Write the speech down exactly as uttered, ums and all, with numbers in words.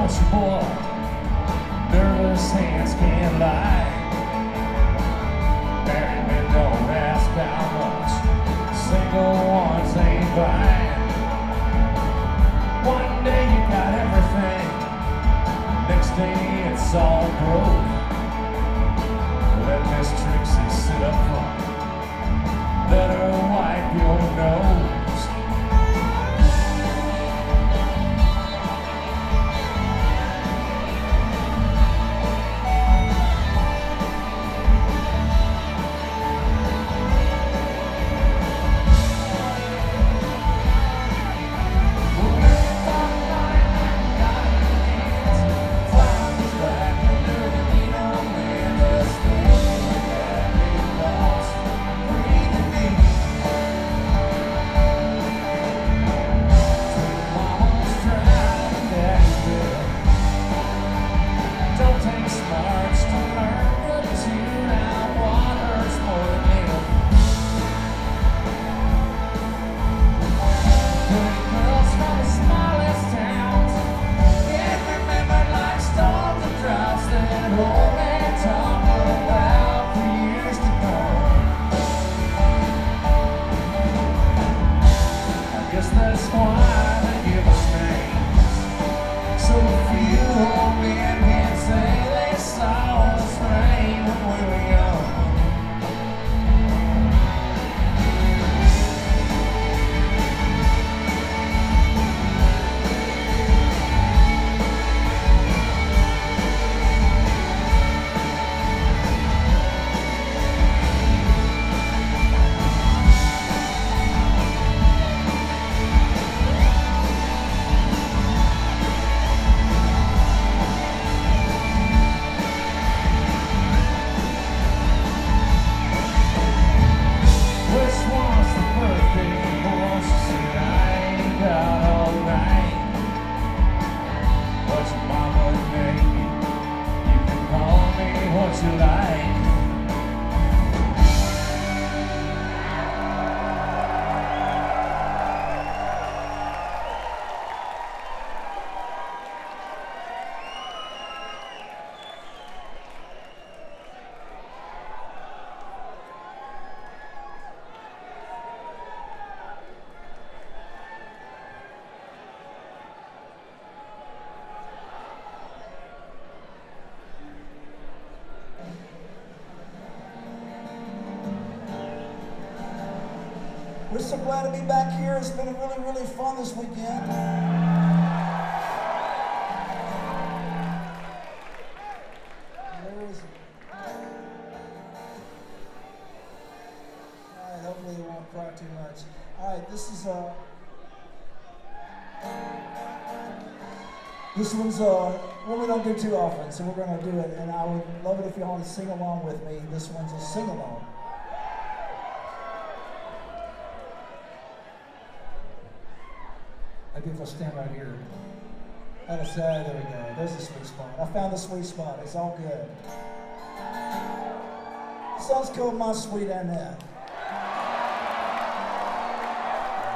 untouchable. Nervous hands can't lie. Married men don't ask how much. Single ones ain't buying. One day you got everything, next day it's all broke. Let Miss Trixie sit up front, let her wipe your nose. That's why they give us names. So few old men can say they saw us rain when we were young. We're so glad to be back here. It's been really, really fun this weekend. Where is it? All right, hopefully it won't cry too much. All right, this is uh, this one's uh, one we don't do too often, so we're gonna do it. And I would love it if you all want to sing along with me. This one's a sing along. Maybe if I stand right here. That is, uh, there we go. There's the sweet spot. I found the sweet spot. It's all good. The song's called My Sweet Annette.